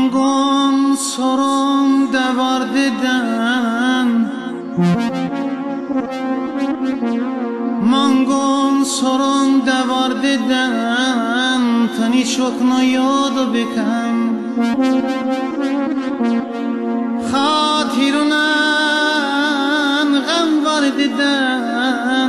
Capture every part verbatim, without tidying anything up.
Mangon sorun devar deden Mangon sorun devar deden Tani çok nayad bekam Khatirunan gam var deden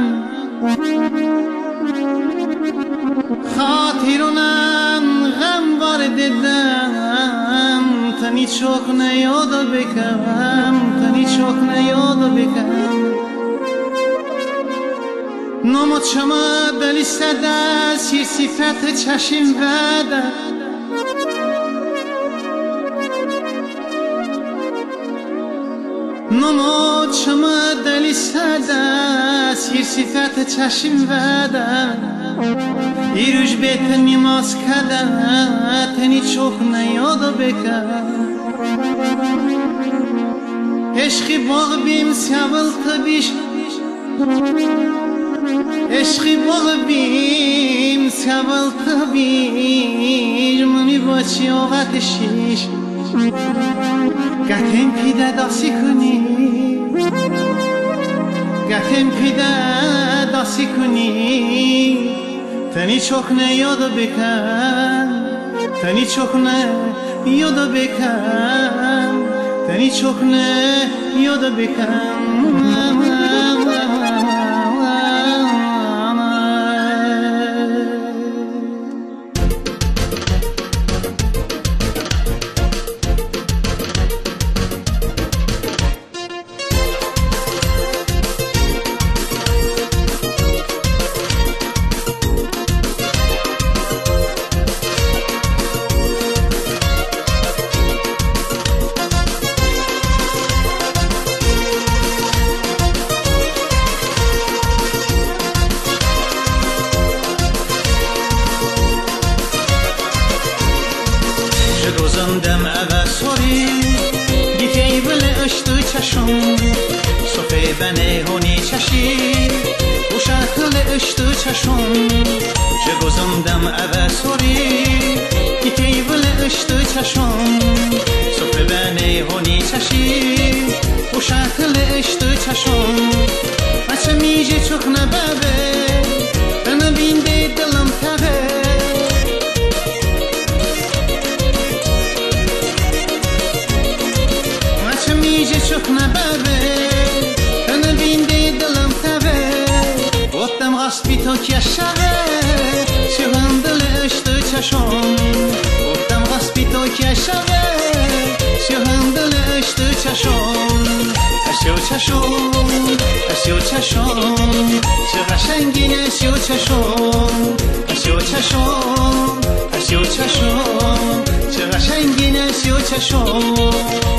Khatirunan gam var deden Tani çok nayad bekam Tani çok nayad bekam نمود شما دلی سده سیر صفت چشم وده نمود شما دلی سده سیر صفت چشم وده ایروش بیتن نیماز کده تنی چوک نیاد بکن عشقی باغ بیم سیاول تبیش عشقی باغ بیم سیاول تبیش منی با چی آغت شیش گتیم پیده داسی کنی گتیم پیده داسی کنی تنی چوک نیاد بکن تنی چوک نیاد بکن تنی چوک نیاد بکن Dozandem eve sori Dikey bile ıştı çaşım Sofe beni honi çaşi Uşaklı ıştı çaşım Jegozandem eve sori Dikey bile ıştı çaşım Sofe beni honi çaşi Uşaklı ıştı çaşım Açım iyice çok nebebe Bana bindi dilim tebe çok nebebe Bana bindi dilim tebe Ottam gaspi to kyaşave Şuhandıl ıştı çaşım Ottam gaspi to kyaşave Şuhandıl ıştı çaşım Aşıyor çaşım Aşıyor çaşım Çıgaşengin aşıyor çaşım Aşıyor çaşım Aşıyor çaşım Çıgaşengin aşıyor çaşım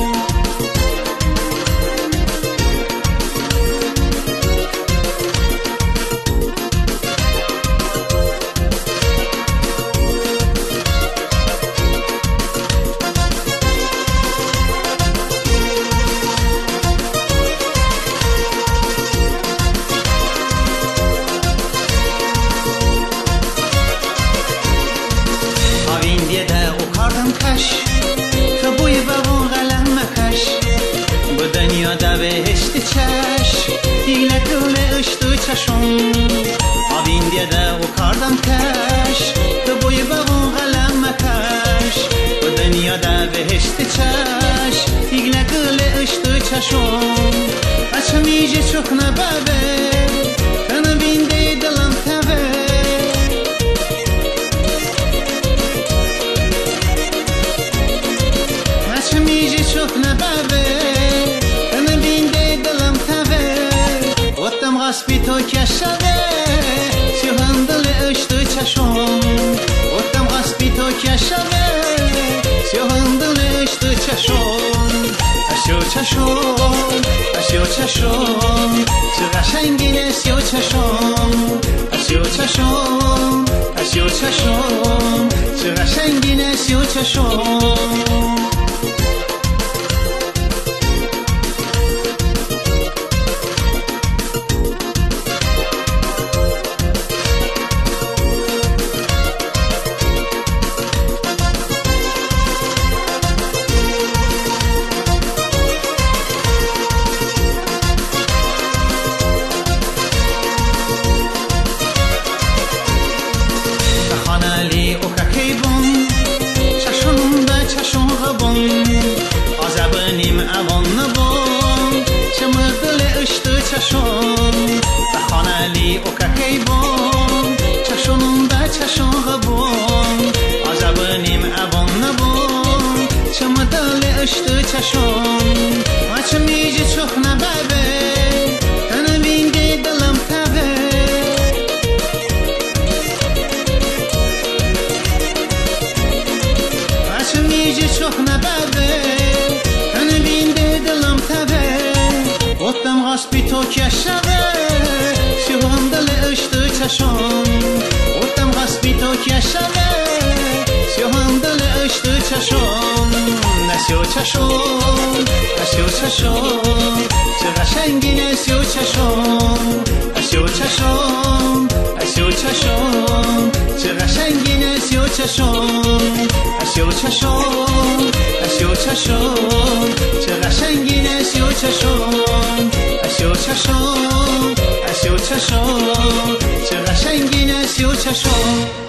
Kabuy babun galam makash Bu dünyada behişti çaş Hile kılı ıştı çaşım Avindiyada o kardan kaş Kabuy babun galam makash Bu dünyada behişti çaş Hile kılı ıştı çaşım Açım iyice çok nebebe Kanı bindi dilim tebe çok nebebe Bana bindi dilim tebe Ottam gaspi to kyaşave Şuhandıl ıştı çaşım Ottam gaspi to kyaşave Şuhandıl ıştı çaşım Aşıyor çaşım Aşıyor çaşım Çıgaşengin aşıyor çaşım Aşıyor çaşım Aşıyor çaşım Çıgaşengin aşıyor çaşım غصبی تو کشده شوهم دل عشق چشم وطم غصبی تو کشده شوهم دل عشق چشم نسیو چشم نسیو چشم چه قشنگی نسیو چشم نسیو چشم نسیو چشم چه قشنگی نسیو چشم نسیو چشم نسیو چشم چه قشنگی نسیو چشم نسیو چشم نسیو چشم چه قشنگی نسیو چشم